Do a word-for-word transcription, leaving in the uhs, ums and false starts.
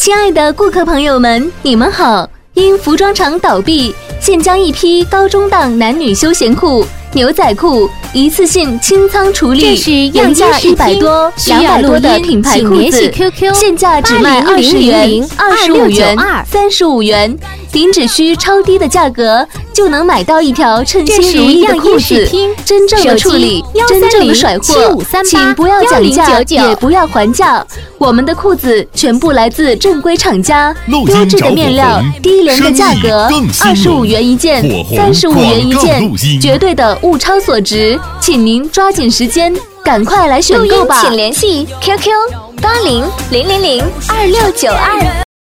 亲爱的顾客朋友们，你们好！因服装厂倒闭，现将一批高中档男女休闲裤、牛仔裤一次性清仓处理， 这是原价一百多、两百多的品牌裤子，现价只卖二十元、二十五元、三十五元，您只需超低的价格就能买到一条称心如意的裤子。真正的处理，真正的甩货，请不要讲价，也不要还价。我们的裤子全部来自正规厂家，优质的面料，低廉的价格，二十五元一件，三十五元一件，绝对的物超所值，请您抓紧时间，赶快来选购吧。 请联系 Q Q 八零零零零二六九二。